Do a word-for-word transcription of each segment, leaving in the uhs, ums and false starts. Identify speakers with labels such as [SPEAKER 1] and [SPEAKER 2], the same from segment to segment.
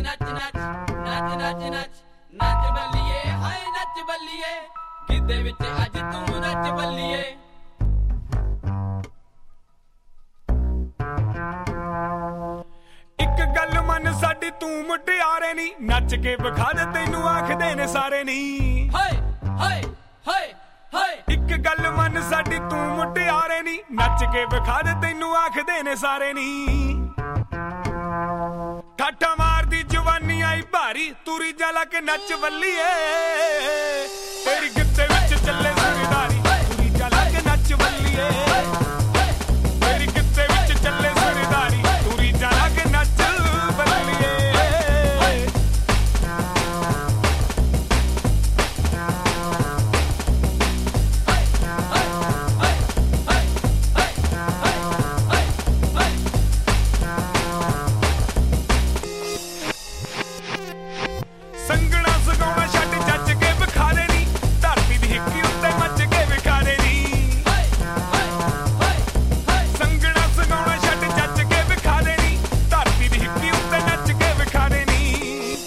[SPEAKER 1] ਨੱਚ ਨੱਚ ਨੱਚ ਨੱਚ ਨੱਚ ਨੱਚ ਬੱਲੀਏ ਹਾਏ ਨੱਚ ਬੱਲੀਏ ਗਿੱਧੇ ਵਿੱਚ ਅੱਜ ਤੂੰ ਨੱਚ ਬੱਲੀਏ
[SPEAKER 2] ਇੱਕ ਗੱਲ ਮੰਨ ਸਾਡੀ ਤੂੰ ਮੁਟਿਆਰੇ ਨੀ ਨੱਚ ਕੇ ਵਿਖਾ ਦੇ ਤੈਨੂੰ ਆਖਦੇ ਨੇ ਸਾਰੇ ਨੀ
[SPEAKER 1] ਹਾਏ ਹਾਏ ਹਾਏ ਹਾਏ
[SPEAKER 2] ਇੱਕ ਗੱਲ ਮੰਨ ਸਾਡੀ ਤੂੰ ਮੁਟਿਆਰੇ ਨੀ ਨੱਚ ਕੇ ਵਿਖਾ ਦੇ ਤੈਨੂੰ ਆਖਦੇ ਨੇ ਸਾਰੇ ਨੀ ਠਾਠਾ ਮਾਰਦੀ ਜਵਾਨੀ ਆਈ ਭਾਰੀ ਤੁਰੀ ਜਾ ਲਾ ਕੇ ਨੱਚ ਬੱਲੀਏ ਤੇਰੀ ਗਿੱਧੇ ਵਿੱਚ ਚੱਲੇ ਸਰਦਾਰੀ ਤੁਰੀ ਜਾ ਲਾ ਕੇ ਨੱਚ ਬੱਲੀਏ ਤੇਰੀ ਗਿੱਧੇ ਵਿੱਚ ਚੱਲੇ ਸਰਦਾਰੀ ਤੁਰੀ ਜਾ ਲਾ ਕੇ ਨੱਚ ਬੱਲੀਏ ਸੰਗਣਾ ਸਗਾਉਣਾ ਛੱਡ ਜੱਜ ਕੇ ਵਿਖਾ ਦੇ ਨੀ ਧਰਤੀ ਦੀ ਹਿੱਕੀ ਉੱਤੇ ਮੱਚ ਕੇ ਵਿਖਾ ਦੇ ਨੀ ਸੰਗਣਾ ਸਗਾਉਣਾ ਛੱਡ ਜੱਜ ਕੇ ਵਿਖਾ ਦੇ ਨੀ ਧਰਤੀ ਦੀ ਹਿੱਕੀ ਉੱਤੇ ਨੱਚ ਕੇ ਵਿਖਾ ਦੇ ਨੀ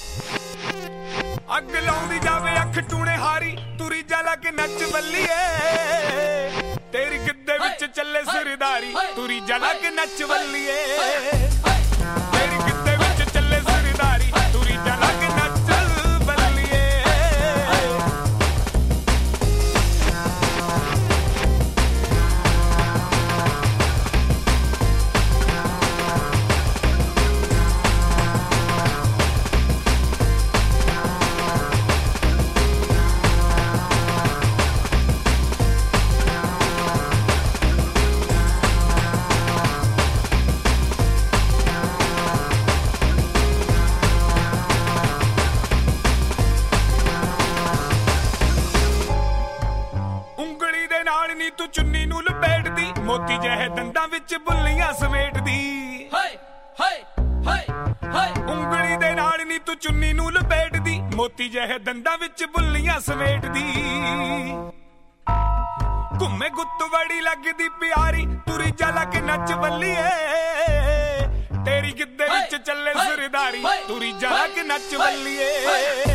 [SPEAKER 2] ਅੱਗ ਲਾਉਂਦੀ ਜਾਵੇ ਅੱਖ ਟੂਣੇ ਹਾਰੀ ਤੁਰੀ ਜਾ ਲਾ ਕੇ ਨੱਚ ਬੱਲੀਏ ਤੇਰੀ ਗਿੱਧੇ ਵਿੱਚ ਚੱਲੇ ਸਰਦਾਰੀ ਤੁਰੀ ਜਾ ਲਾ ਕੇ ਨੱਚ ਬੱਲੀਏ ਤੇਰੀ ਗਿੱਧੇ ਵਿੱਚ ਚੱਲੇ ਸਰਦਾਰੀ ਤੁਰੀ ਜਾ ਲਾ ਕੇ ਨੱਚ ਬੱਲੀਏ ਉਂਗਲੀ ਦੇ ਨਾਲ ਨੀ ਤੂੰ ਚੁੰਨੀ ਨੂੰ ਲਪੇਟਦੀ ਮੋਤੀ ਜਿਹੇ ਦੰਦਾਂ ਵਿੱਚ ਬੁੱਲੀਆਂ ਸਮੇਟਦੀ
[SPEAKER 1] ਹਾਏ ਹਾਏ ਹਾਏ ਹਾਏ
[SPEAKER 2] ਉਂਗਲੀ ਦੇ ਨਾਲ ਨੀ ਤੂੰ ਚੁੰਨੀ ਨੂੰ ਲਪੇਟਦੀ ਮੋਤੀ ਜਿਹੇ ਦੰਦਾਂ ਵਿੱਚ ਬੁੱਲੀਆਂ ਸਮੇਟਦੀ ਘੁੰਮੇ ਗੁੱਤ ਵੜੀ ਲੱਗਦੀ ਪਿਆਰੀ ਤੁਰੀ ਜਾ ਲਾ ਕੇ ਨੱਚ ਬੱਲੀਏ ਤੇਰੀ ਗਿੱਧੇ ਵਿੱਚ ਚੱਲੇ ਸਰਦਾਰੀ ਤੁਰੀ ਜਾ ਲਾ ਕੇ ਨੱਚ ਬੱਲੀਏ